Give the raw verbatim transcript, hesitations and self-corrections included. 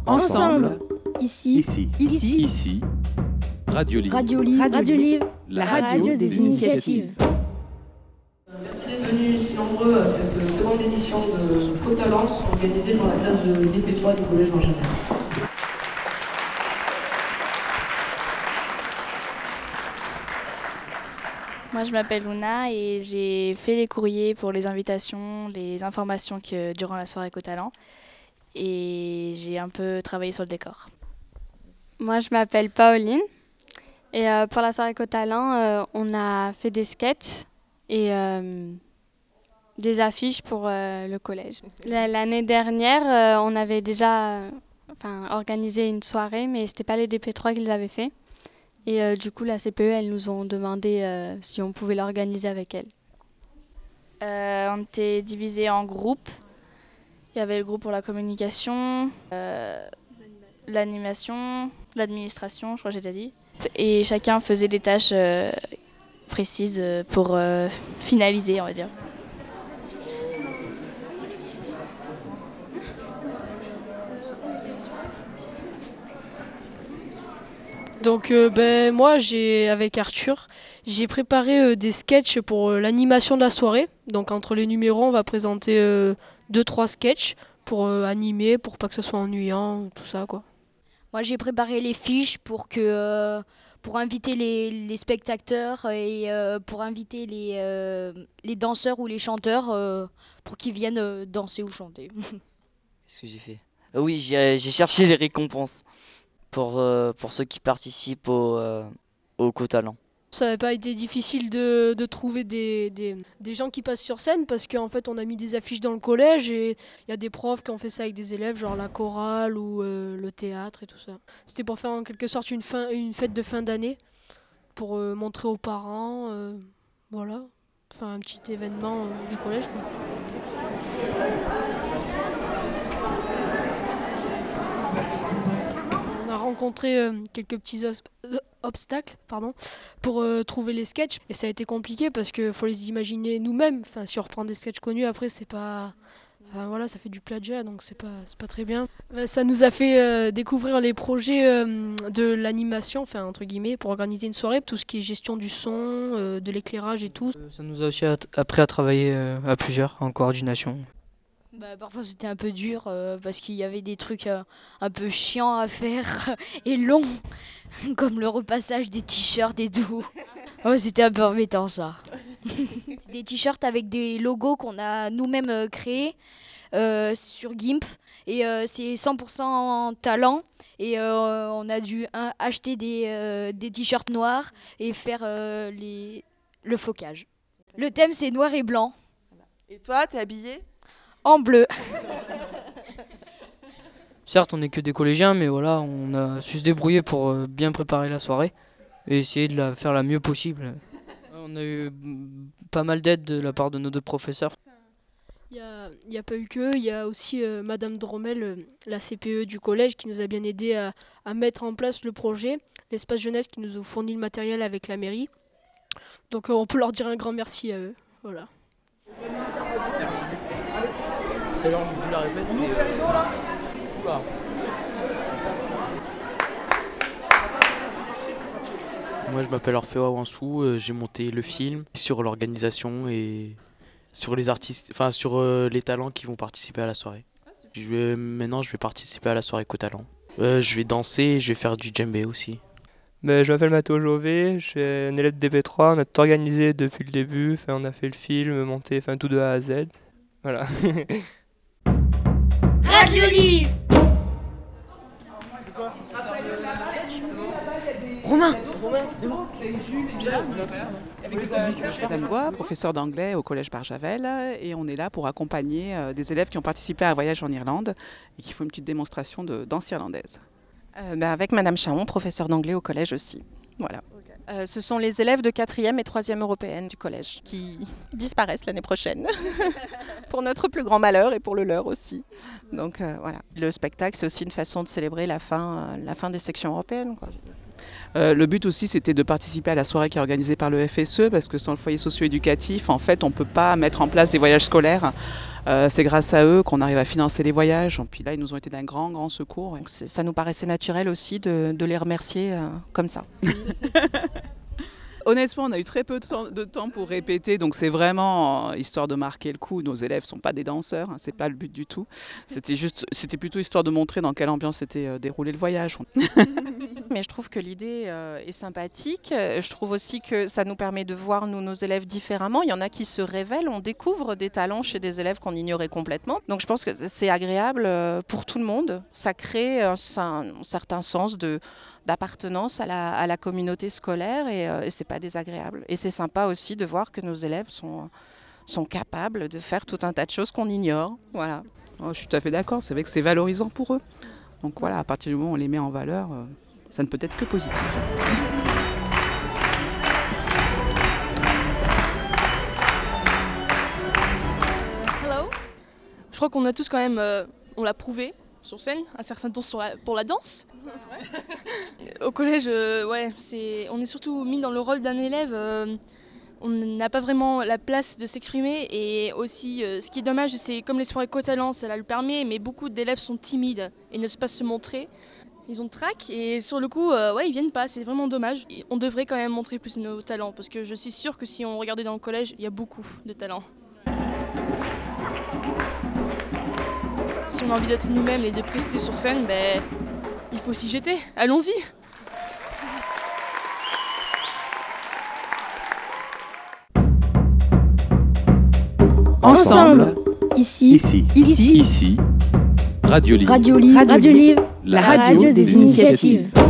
Ensemble. Ici. Ici. Ici. Ici. Radio Livre. Radio Livre. Radio Livre. La La radio des initiatives. Merci d'être venus si nombreux à cette seconde édition de Co-Talents organisée par la classe de D P trois du collège Benjamin. Moi, je m'appelle Luna et j'ai fait les courriers pour les invitations, les informations que, durant la soirée Co-Talents. Et j'ai un peu travaillé sur le décor. Moi, je m'appelle Pauline. Et euh, pour la soirée Co-Talents, euh, on a fait des sketchs et euh, des affiches pour euh, le collège. L'année dernière, euh, on avait déjà euh, enfin, organisé une soirée, mais ce n'était pas les D P trois qui les avaient fait. Et euh, du coup, la C P E, elles nous ont demandé euh, si on pouvait l'organiser avec elles. Euh, on était divisés en groupes. Il y avait le groupe pour la communication, euh, l'animation, l'administration, je crois que j'ai déjà dit. Et chacun faisait des tâches euh, précises pour euh, finaliser, on va dire. Donc euh, ben, moi, j'ai, avec Arthur, j'ai préparé euh, des sketchs pour euh, l'animation de la soirée. Donc entre les numéros, on va présenter euh, deux trois sketchs pour euh, animer, pour pas que ce soit ennuyant, tout ça quoi. Moi, j'ai préparé les fiches pour que euh, pour inviter les, les spectateurs et euh, pour inviter les, euh, les danseurs ou les chanteurs euh, pour qu'ils viennent euh, danser ou chanter. Qu'est-ce que j'ai fait? Euh, Oui, j'ai, j'ai cherché les récompenses pour, euh, pour ceux qui participent au, euh, au Co-Talents. Ça n'a pas été difficile de, de trouver des, des, des gens qui passent sur scène parce qu'en fait on a mis des affiches dans le collège et il y a des profs qui ont fait ça avec des élèves, genre la chorale ou euh, le théâtre et tout ça. C'était pour faire en quelque sorte une, fin, une fête de fin d'année, pour euh, montrer aux parents, euh, voilà, enfin un petit événement euh, du collège quoi. On a rencontré euh, quelques petits os- euh, obstacles pardon, pour euh, trouver les sketchs. Et ça a été compliqué parce qu'il faut les imaginer nous-mêmes. Enfin, si on reprend des sketchs connus, après, c'est pas... Enfin, voilà, ça fait du plagiat, donc c'est pas, c'est pas très bien. Euh, Ça nous a fait euh, découvrir les projets euh, de l'animation, enfin, entre guillemets, pour organiser une soirée. Tout ce qui est gestion du son, euh, de l'éclairage et tout. Euh, Ça nous a aussi at- appris à travailler euh, à plusieurs, en coordination. Bah, parfois c'était un peu dur euh, parce qu'il y avait des trucs euh, un peu chiants à faire et longs, comme le repassage des t-shirts et tout. Oh, c'était un peu embêtant ça. C'est des t-shirts avec des logos qu'on a nous-mêmes euh, créés euh, sur GIMP et euh, c'est cent pour cent talent et euh, on a dû hein, acheter des, euh, des t-shirts noirs et faire euh, les, le flocage. Le thème c'est noir et blanc. Et toi, t'es habillée En bleu. Certes, on n'est que des collégiens, mais voilà, on a su se débrouiller pour euh, bien préparer la soirée et essayer de la faire la mieux possible. On a eu mm, pas mal d'aide de la part de nos deux professeurs. Il n'y a, a pas eu que, il y a aussi euh, Madame Dromel, euh, la C P E du collège, qui nous a bien aidé à, à mettre en place le projet. L'espace jeunesse qui nous a fourni le matériel avec la mairie. Donc euh, on peut leur dire un grand merci à eux. Voilà. Tout à l'heure, je vous la répète, c'est... Euh... Oula. Moi, je m'appelle Orphée Awansou, euh, j'ai monté le film sur l'organisation et sur les artistes, enfin sur euh, les talents qui vont participer à la soirée. Je vais, maintenant, je vais participer à la soirée Co-Talents. Euh, je vais danser et je vais faire du djembé aussi. Ben, je m'appelle Mathéo Jové, je suis un élève de D P trois, on a tout organisé depuis le début, enfin, on a fait le film, monté enfin, tout de A à Z. Voilà. Radio Livre. Romain. Je suis Madame Bois, professeure d'anglais au collège Barjavel et on est là pour accompagner euh, des élèves qui ont participé à un voyage en Irlande et qui font une petite démonstration de danse irlandaise. Euh, bah, avec Madame Chaon, professeure d'anglais au collège aussi. Voilà. Euh, ce sont les élèves de quatrième et troisième européenne du collège qui disparaissent l'année prochaine. Pour notre plus grand malheur et pour le leur aussi. Donc euh, voilà. Le spectacle, c'est aussi une façon de célébrer la fin, euh, la fin des sections européennes, quoi. Euh, le but aussi, c'était de participer à la soirée qui est organisée par le F S E, parce que sans le foyer socio-éducatif, en fait, on ne peut pas mettre en place des voyages scolaires. Euh, c'est grâce à eux qu'on arrive à financer les voyages. Puis là, ils nous ont été d'un grand, grand secours. Donc ça nous paraissait naturel aussi de, de les remercier euh, comme ça. Honnêtement, on a eu très peu de temps, de temps pour répéter, donc c'est vraiment euh, histoire de marquer le coup. Nos élèves ne sont pas des danseurs, hein, c'est pas le but du tout. C'était juste, c'était plutôt histoire de montrer dans quelle ambiance s'était euh, déroulé le voyage. Mais je trouve que l'idée euh, est sympathique. Je trouve aussi que ça nous permet de voir nous, nos élèves différemment. Il y en a qui se révèlent, on découvre des talents chez des élèves qu'on ignorait complètement. Donc je pense que c'est agréable euh, pour tout le monde. Ça crée un, un certain sens de d'appartenance à la, à la communauté scolaire et, euh, et c'est pas désagréable. Et c'est sympa aussi de voir que nos élèves sont, sont capables de faire tout un tas de choses qu'on ignore. Voilà. Oh, je suis tout à fait d'accord, c'est vrai que c'est valorisant pour eux. Donc voilà, à partir du moment où on les met en valeur, euh, ça ne peut être que positif. Hello. Je crois qu'on a tous quand même, euh, on l'a prouvé sur scène, un certain temps sur la, pour la danse. Au collège, euh, ouais, c'est, on est surtout mis dans le rôle d'un élève. Euh, on n'a pas vraiment la place de s'exprimer et aussi, euh, ce qui est dommage, c'est comme les soirées co-talents, ça le permet, mais beaucoup d'élèves sont timides et n'osent pas se montrer. Ils ont le trac et sur le coup, euh, ouais, ils viennent pas, c'est vraiment dommage. Et on devrait quand même montrer plus nos talents parce que je suis sûre que si on regardait dans le collège, il y a beaucoup de talents. Si on a envie d'être nous-mêmes et de prester sur scène, ben, il faut s'y jeter. Allons-y. Ensemble. Ici. Ici. Ici. Ici. Radio Livre. Radio Livre. Radio Livre. La radio des initiatives.